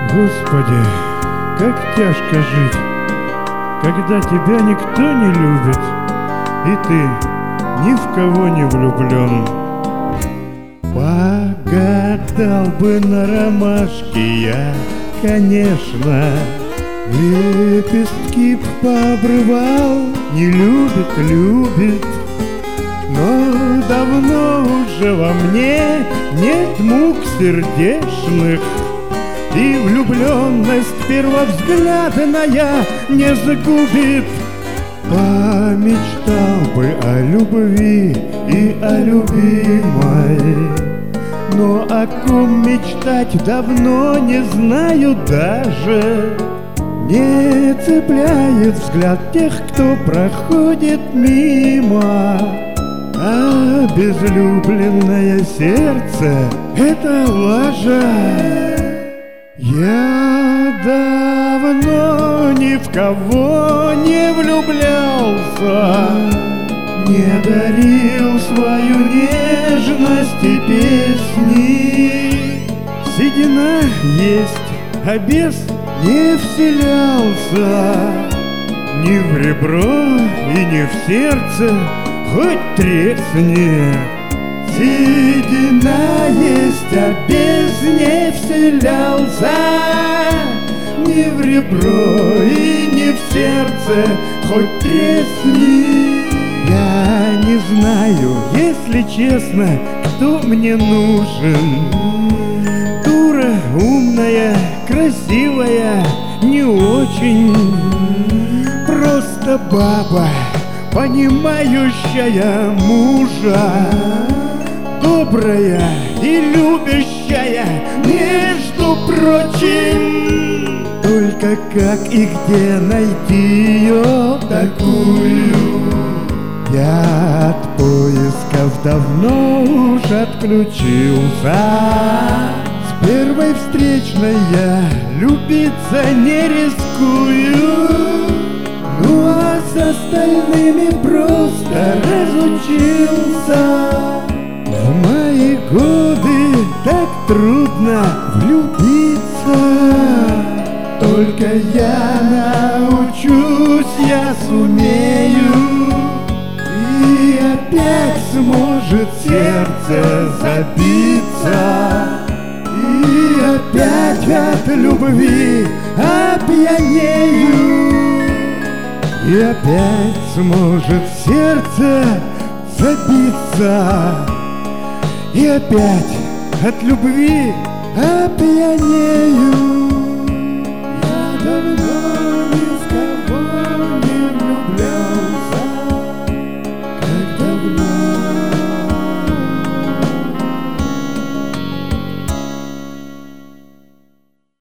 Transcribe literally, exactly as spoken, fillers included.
Господи, как тяжко жить, когда тебя никто не любит, и ты ни в кого не влюблен. Погадал бы на ромашке я, конечно, лепестки б пообрывал. Не любит, любит, но давно уже во мне нет мук сердечных, и влюбленность первовзглядная не загубит. Помечтал бы о любви и о любимой, но о ком мечтать давно не знаю даже. Не цепляет взгляд тех, кто проходит мимо, а безлюбленное сердце — это лажа. Я давно ни в кого не влюблялся, не дарил свою нежность и песни. Седина есть, а бес не вселялся ни в ребро и ни в сердце, хоть тресни. Седина есть, а бес не вселялся ни в ребро и ни в сердце, хоть тресни. Я не знаю, если честно, кто мне нужен. Дура умная, красивая, не очень. Просто баба, понимающая мужа, добрая и любящая, между прочим. Только как и где найти ее такую? Я от поисков давно уж отключился. С первой встречной я любиться не рискую, ну а с остальными просто разучился. В мои годы так трудно влюбиться, только я научусь, я сумею, и опять сможет сердце забиться, и опять от любви опьянею, и опять сможет сердце забиться, и опять от любви опьянею.